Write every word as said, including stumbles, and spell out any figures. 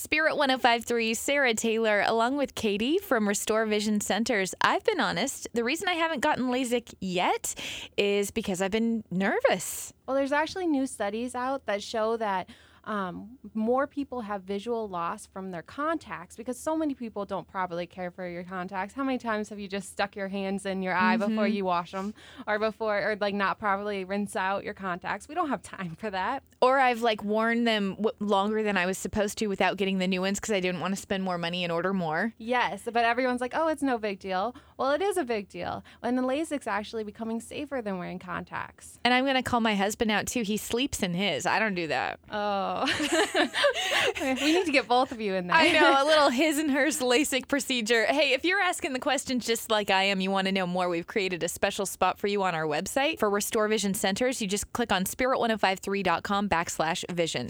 Spirit one oh five point three, Sarah Taylor, along with Katie from Restore Vision Centers. I've been honest, the reason I haven't gotten LASIK yet is because I've been nervous. Well, there's actually new studies out that show that um, more people have visual loss from their contacts because so many people don't properly care for your contacts. How many times have you just stuck your hands in your eye mm-hmm. before you wash them or before, or like not properly rinse out your contacts? We don't have time for that. Or I've like worn them w- longer than I was supposed to without getting the new ones because I didn't want to spend more money and order more. Yes, but everyone's like, oh, it's no big deal. Well, it is a big deal. And the LASIK's actually becoming safer than wearing contacts. And I'm going to call my husband out too. He sleeps in his. I don't do that. Oh. We need to get both of you in there. I know, a little his and hers LASIK procedure. Hey, if you're asking the questions just like I am, you want to know more, we've created a special spot for you on our website for Restore Vision Centers. You just click on spirit ten fifty-three dot com backslash vision.